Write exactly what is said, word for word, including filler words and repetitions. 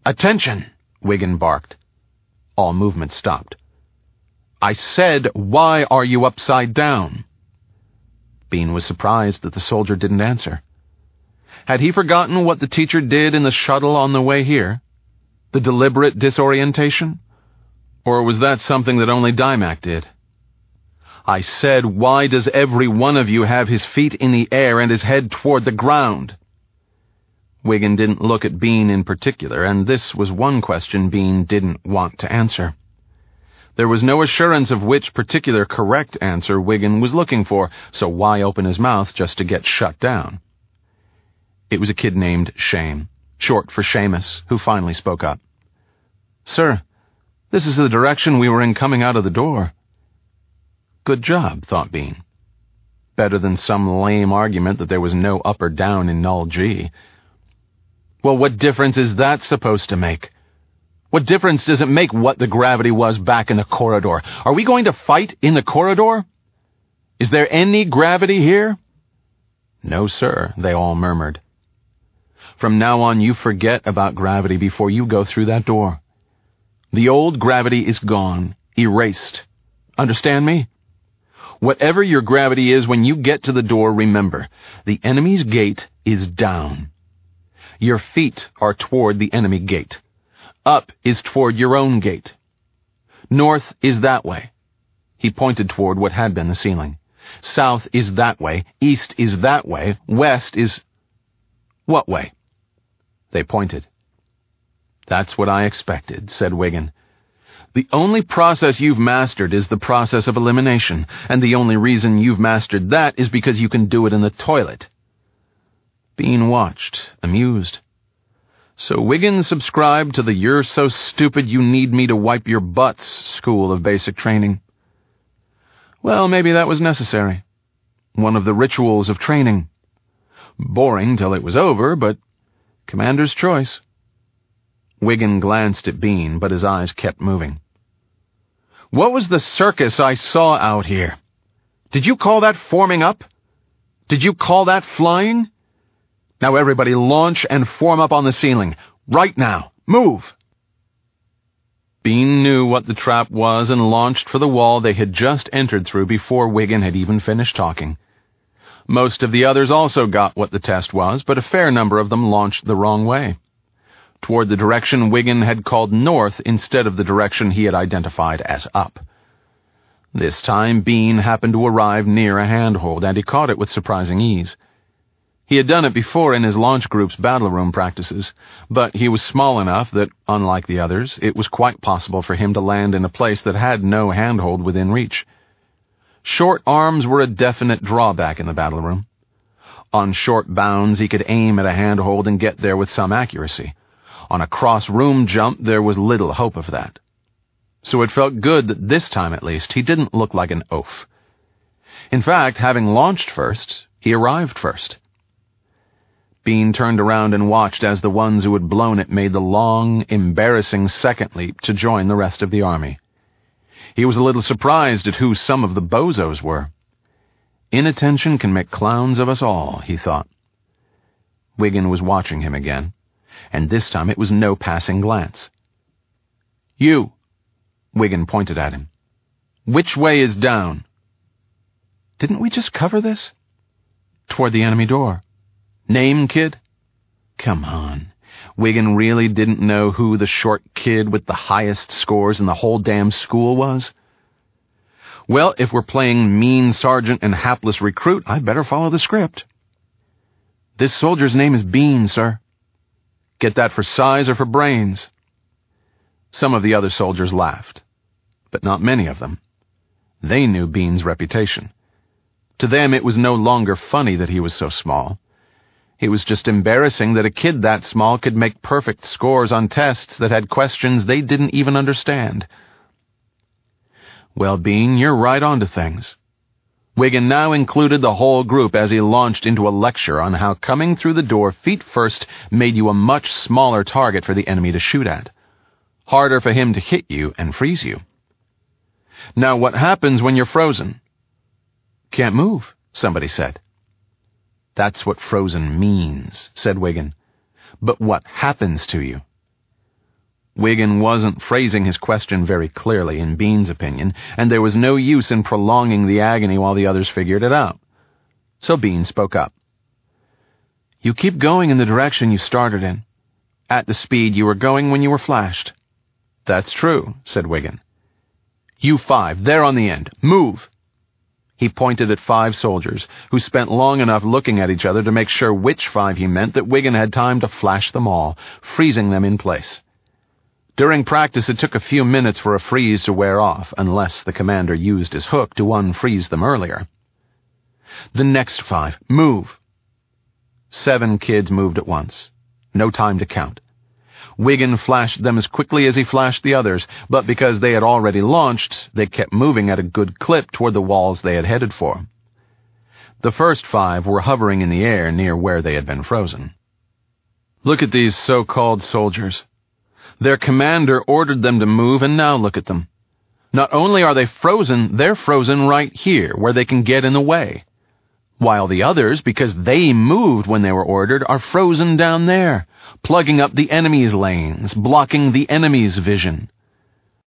"Attention!" Wiggin barked. All movement stopped. "I said, why are you upside down?" Bean was surprised that the soldier didn't answer. Had he forgotten what the teacher did in the shuttle on the way here? The deliberate disorientation? Or was that something that only Dymac did? "I said, why does every one of you have his feet in the air and his head toward the ground?" Wiggin didn't look at Bean in particular, and this was one question Bean didn't want to answer. There was no assurance of which particular correct answer Wiggin was looking for, so why open his mouth just to get shut down? It was a kid named Shame, short for Seamus, who finally spoke up. "Sir, this is the direction we were in coming out of the door." Good job, thought Bean. Better than some lame argument that there was no up or down in Null G. Well, what difference is that supposed to make? What difference does it make what the gravity was back in the corridor? Are we going to fight in the corridor? Is there any gravity here? No, sir, they all murmured. From now on, you forget about gravity before you go through that door. The old gravity is gone, erased. Understand me? Whatever your gravity is when you get to the door, remember, the enemy's gate is down. Your feet are toward the enemy gate. Up is toward your own gate. North is that way. He pointed toward what had been the ceiling. South is that way. East is that way. West is... What way? They pointed. That's what I expected, said Wiggin. The only process you've mastered is the process of elimination, and the only reason you've mastered that is because you can do it in the toilet. Bean watched, amused. So Wiggin subscribed to the "you're so stupid you need me to wipe your butts" school of basic training. Well, maybe that was necessary. One of the rituals of training. Boring till it was over, but commander's choice. Wiggin glanced at Bean, but his eyes kept moving. What was the circus I saw out here? Did you call that forming up? Did you call that flying? Now everybody launch and form up on the ceiling. Right now. Move! Bean knew what the trap was and launched for the wall they had just entered through before Wiggin had even finished talking. Most of the others also got what the test was, but a fair number of them launched the wrong way. Toward the direction Wiggin had called north instead of the direction he had identified as up. This time Bean happened to arrive near a handhold, and he caught it with surprising ease. He had done it before in his launch group's battle room practices, but he was small enough that, unlike the others, it was quite possible for him to land in a place that had no handhold within reach. Short arms were a definite drawback in the battle room. On short bounds, he could aim at a handhold and get there with some accuracy. On a cross-room jump, there was little hope of that. So it felt good that this time, at least, he didn't look like an oaf. In fact, having launched first, he arrived first. Bean turned around and watched as the ones who had blown it made the long, embarrassing second leap to join the rest of the army. He was a little surprised at who some of the bozos were. Inattention can make clowns of us all, he thought. Wiggin was watching him again, and this time it was no passing glance. You, Wiggin pointed at him. Which way is down? Didn't we just cover this? Toward the enemy door. Name, kid? Come on. Wiggin really didn't know who the short kid with the highest scores in the whole damn school was? Well, if we're playing mean sergeant and hapless recruit, I better follow the script. This soldier's name is Bean, sir. Get that for size or for brains? Some of the other soldiers laughed, but not many of them. They knew Bean's reputation. To them it was no longer funny that he was so small. It was just embarrassing that a kid that small could make perfect scores on tests that had questions they didn't even understand. Well, Bean, you're right on to things. Wiggin now included the whole group as he launched into a lecture on how coming through the door feet first made you a much smaller target for the enemy to shoot at. Harder for him to hit you and freeze you. Now, what happens when you're frozen? Can't move, somebody said. That's what frozen means, said Wiggin. But what happens to you? Wiggin wasn't phrasing his question very clearly, in Bean's opinion, and there was no use in prolonging the agony while the others figured it out. So Bean spoke up. You keep going in the direction you started in, at the speed you were going when you were flashed. That's true, said Wiggin. You five, there on the end, move! He pointed at five soldiers, who spent long enough looking at each other to make sure which five he meant that Wiggin had time to flash them all, freezing them in place. During practice, it took a few minutes for a freeze to wear off, unless the commander used his hook to unfreeze them earlier. The next five, move! Seven kids moved at once. No time to count. Wiggin flashed them as quickly as he flashed the others, but because they had already launched, they kept moving at a good clip toward the walls they had headed for. The first five were hovering in the air near where they had been frozen. Look at these so-called soldiers. Their commander ordered them to move, and now look at them. Not only are they frozen, they're frozen right here, where they can get in the way. While the others, because they moved when they were ordered, are frozen down there, plugging up the enemy's lanes, blocking the enemy's vision.